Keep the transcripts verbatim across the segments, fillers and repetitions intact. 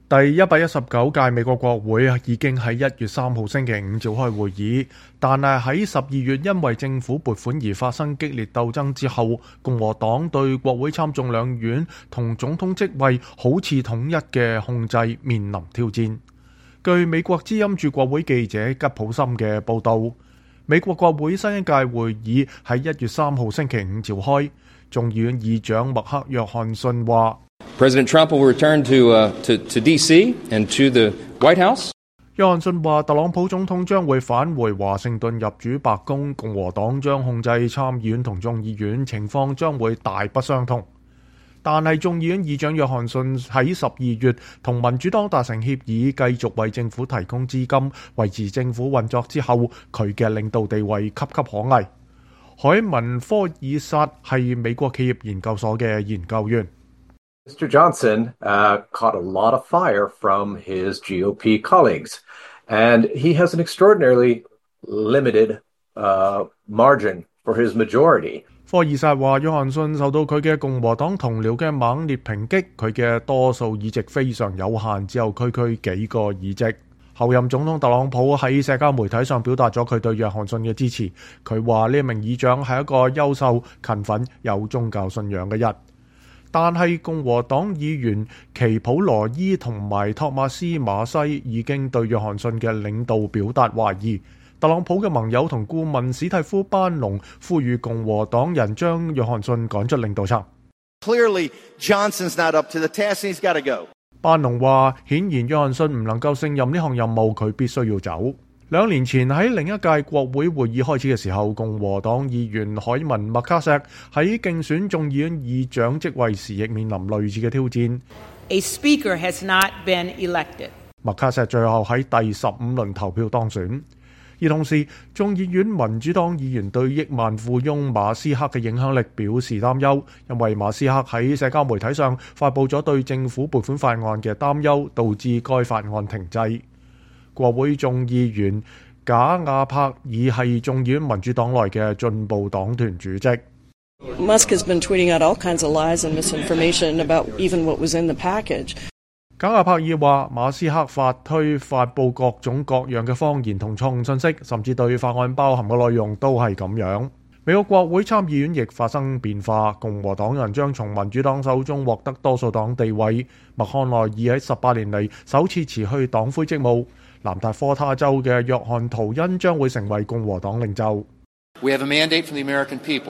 第一百一十九屆美國國會已經喺一月三號星期五召開會議，但係喺十二月因為政府撥款而發生激烈鬥爭之後，共和黨對國會參眾兩院同總統職位好似統一嘅控制面臨挑戰。據美國之音駐國會記者吉普森嘅報導，美國國會新一屆會議喺一月三號星期五召開，眾議院議長麥克約翰遜話 President Trump will return to, uh, to, to D C and to the White House. 約翰遜話，特朗普總統將會返回華盛頓入主白宮，共和黨將控制參議院同眾議院，情況將會大不相同。但係眾議院議長約翰遜喺十二月同民主黨達成協議，繼續為政府提供資金，維持政府運作之後，佢嘅領導地位岌岌可危。海文科爾薩係美國企業研究所嘅研究員。 Mister Johnson uh, caught a lot of fire from his G O P colleagues, and he has an extraordinarily limited uh, margin for his majority. 科爾薩話，約翰遜受到佢嘅共和黨同僚嘅猛烈抨擊，佢嘅多數議席非常有限，只有區區幾個議席。後任總統特朗普喺社交媒體上表達咗佢對約翰遜嘅支持。佢話呢一名議長係一個優秀、勤奮、有宗教信仰嘅人。但係共和黨議員奇普羅伊同埋托馬斯馬西已經對約翰遜嘅領導表達懷疑。特朗普嘅盟友同顧問史蒂夫班農呼籲共和黨人將約翰遜趕出領導層。 Clearly, Johnson's not up to the task, and he's got to go. 班農話：顯然約翰遜唔能夠勝任呢項任務，佢必須要走。兩年前喺另一屆國會會議開始嘅時候，共和黨議員海文麥卡錫喺競選眾議院議長職位時，亦面臨類似嘅挑戰。 A speaker has not been elected. 麥卡錫最後喺第十五輪投票當選。而同時，眾議院民主黨議員對億萬富翁馬斯克嘅影響力表示擔憂，因為馬斯克喺社交媒體上發布咗對政府撥款法案嘅擔憂，導致該法案停滯。國會眾議員賈亞柏爾係眾議院民主黨內嘅進步黨團主席。 Musk has been tweeting out all kinds of lies and misinformation about even what was in the package. 賈亞柏爾話，馬斯克發推發布各種各樣嘅謊言同錯誤信息，甚至對法案包含嘅內容都係咁樣。美國國會參議院亦發生變化，共和黨人將從民主黨手中獲得多數黨地位。麥康奈爾喺十八年嚟首次辭去黨魁職務。南達科他州嘅約翰圖恩將會成為共和黨領袖。 We have a mandate from the American people.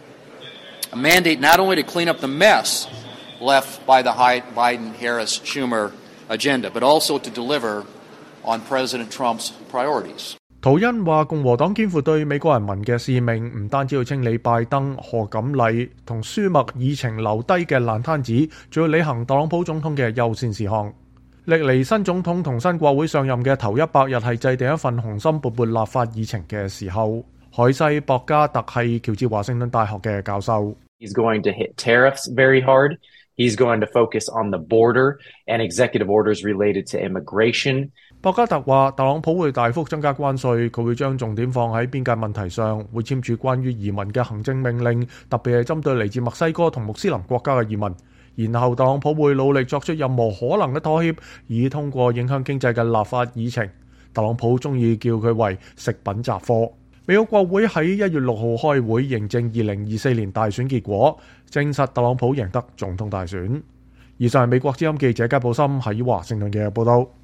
A mandate not only to clean up the mess left by the Biden-Harris-Schumer agenda, but also to deliver on President Trump's priorities. 圖恩話，共和黨肩負對美國人民嘅使命，唔單止要清理拜登、賀錦麗同舒默議程留低嘅爛攤子，仲要履行特朗普總統嘅優先事項。歷嚟新總統同新國會上任嘅頭一百日係制定一份雄心勃勃立法議程嘅時候。海西博加特係喬治華盛頓大學嘅教授。 He's going to hit tariffs very hard. He's going to focus on the border and executive orders related to immigration. 博加特話，特朗普會大幅增加關稅，佢會將重點放喺邊界問題上，會簽署關於移民嘅行政命令，特別係針對嚟自墨西哥同穆斯林國家嘅移民。然後特朗普會努力作出任何可能嘅妥協，以通過影響經濟嘅立法議程。特朗普中意叫佢為食品雜貨。美國國會喺一月六號開會認證二零二四年大選結果，證實特朗普贏得總統大選。以上係美國之音記者吉普森喺華盛頓嘅報道。